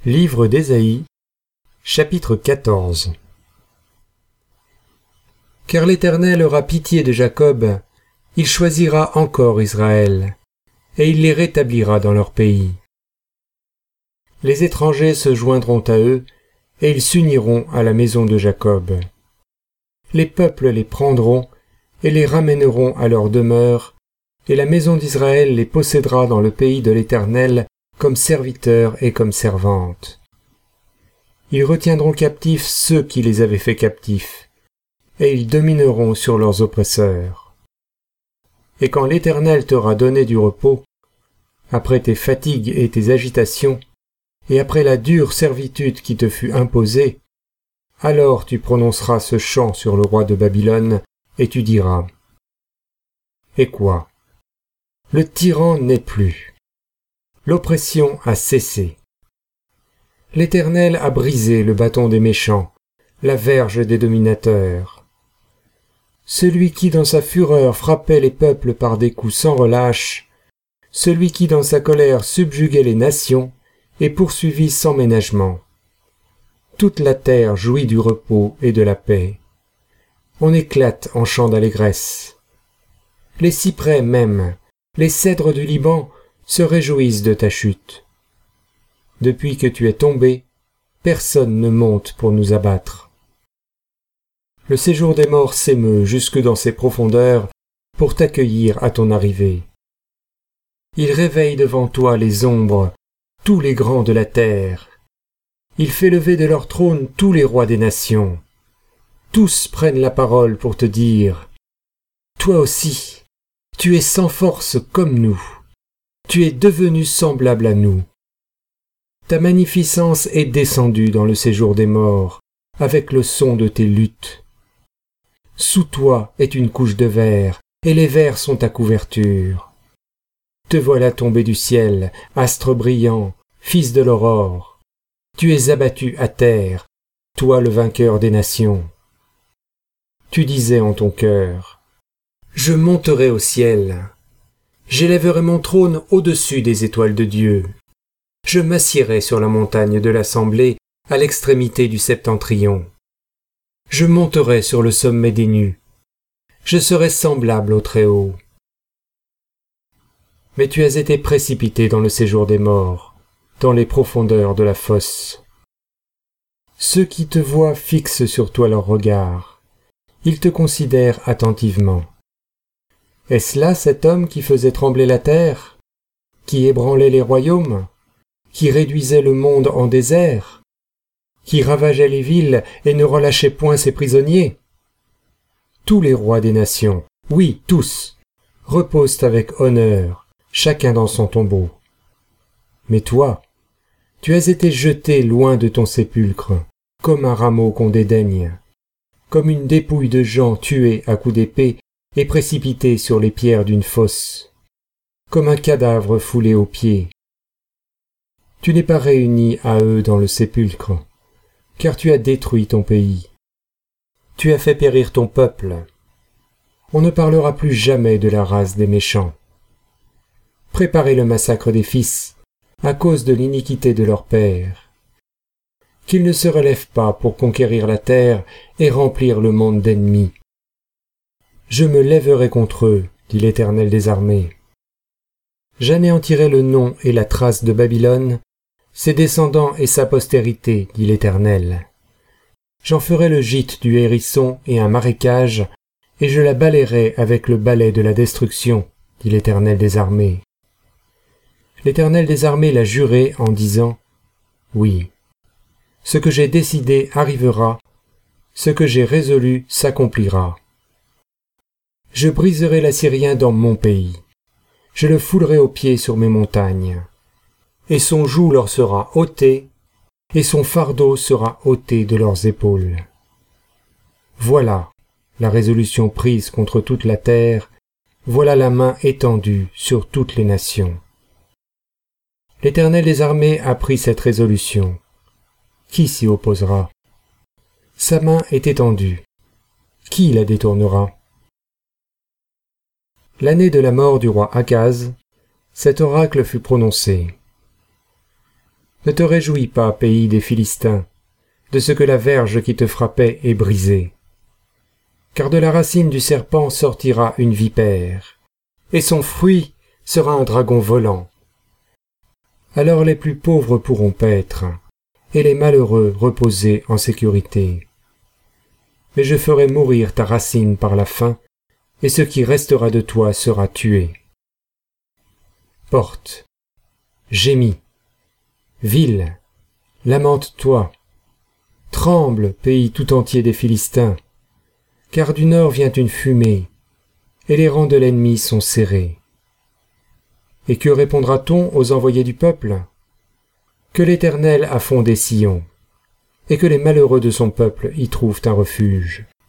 Livre d'Ésaïe, chapitre 14. Car l'Éternel aura pitié de Jacob, il choisira encore Israël, et il les rétablira dans leur pays. Les étrangers se joindront à eux, et ils s'uniront à la maison de Jacob. Les peuples les prendront, et les ramèneront à leur demeure, et la maison d'Israël les possédera dans le pays de l'Éternel, comme serviteurs et comme servantes. Ils retiendront captifs ceux qui les avaient fait captifs, et ils domineront sur leurs oppresseurs. Et quand l'Éternel t'aura donné du repos, après tes fatigues et tes agitations, et après la dure servitude qui te fut imposée, alors tu prononceras ce chant sur le roi de Babylone, et tu diras : Et quoi ? Le tyran n'est plus. L'oppression a cessé. L'Éternel a brisé le bâton des méchants, la verge des dominateurs. Celui qui dans sa fureur frappait les peuples par des coups sans relâche, celui qui dans sa colère subjuguait les nations, est poursuivi sans ménagement. Toute la terre jouit du repos et de la paix. On éclate en chants d'allégresse. Les cyprès même, les cèdres du Liban, se réjouissent de ta chute. Depuis que tu es tombé, personne ne monte pour nous abattre. Le séjour des morts s'émeut jusque dans ses profondeurs pour t'accueillir à ton arrivée. Il réveille devant toi les ombres, tous les grands de la terre. Il fait lever de leur trône tous les rois des nations. Tous prennent la parole pour te dire : Toi aussi, tu es sans force comme nous. Tu es devenu semblable à nous. Ta magnificence est descendue dans le séjour des morts, avec le son de tes luttes. Sous toi est une couche de verre, et les vers sont ta couverture. Te voilà tombé du ciel, astre brillant, fils de l'aurore. Tu es abattu à terre, toi le vainqueur des nations. Tu disais en ton cœur : Je monterai au ciel. J'élèverai mon trône au-dessus des étoiles de Dieu. Je m'assiérai sur la montagne de l'assemblée, à l'extrémité du septentrion. Je monterai sur le sommet des nues. Je serai semblable au Très-Haut. Mais tu as été précipité dans le séjour des morts, dans les profondeurs de la fosse. Ceux qui te voient fixent sur toi leur regard. Ils te considèrent attentivement. Est-ce là cet homme qui faisait trembler la terre, qui ébranlait les royaumes, qui réduisait le monde en désert, qui ravageait les villes et ne relâchait point ses prisonniers ? Tous les rois des nations, oui, tous, reposent avec honneur, chacun dans son tombeau. Mais toi, tu as été jeté loin de ton sépulcre, comme un rameau qu'on dédaigne, comme une dépouille de gens tués à coups d'épée et précipité sur les pierres d'une fosse, comme un cadavre foulé aux pieds. Tu n'es pas réuni à eux dans le sépulcre, car tu as détruit ton pays. Tu as fait périr ton peuple. On ne parlera plus jamais de la race des méchants. Préparez le massacre des fils, à cause de l'iniquité de leur père. Qu'ils ne se relèvent pas pour conquérir la terre et remplir le monde d'ennemis. Je me lèverai contre eux, dit l'Éternel des armées. J'anéantirai le nom et la trace de Babylone, ses descendants et sa postérité, dit l'Éternel. J'en ferai le gîte du hérisson et un marécage, et je la balayerai avec le balai de la destruction, dit l'Éternel des armées. L'Éternel des armées l'a juré en disant : Oui, ce que j'ai décidé arrivera, ce que j'ai résolu s'accomplira. Je briserai l'Assyrien dans mon pays. Je le foulerai aux pieds sur mes montagnes. Et son joug leur sera ôté, et son fardeau sera ôté de leurs épaules. Voilà la résolution prise contre toute la terre, voilà la main étendue sur toutes les nations. L'Éternel des armées a pris cette résolution. Qui s'y opposera ? Sa main est étendue. Qui la détournera ? L'année de la mort du roi Akaz, cet oracle fut prononcé. Ne te réjouis pas, pays des Philistins, de ce que la verge qui te frappait est brisée. Car de la racine du serpent sortira une vipère, et son fruit sera un dragon volant. Alors les plus pauvres pourront paître, et les malheureux reposer en sécurité. Mais je ferai mourir ta racine par la faim, et ce qui restera de toi sera tué. Porte, gémis, ville, lamente-toi, tremble, pays tout entier des Philistins, car du nord vient une fumée, et les rangs de l'ennemi sont serrés. Et que répondra-t-on aux envoyés du peuple? Que l'Éternel a fondé Sion, et que les malheureux de son peuple y trouvent un refuge.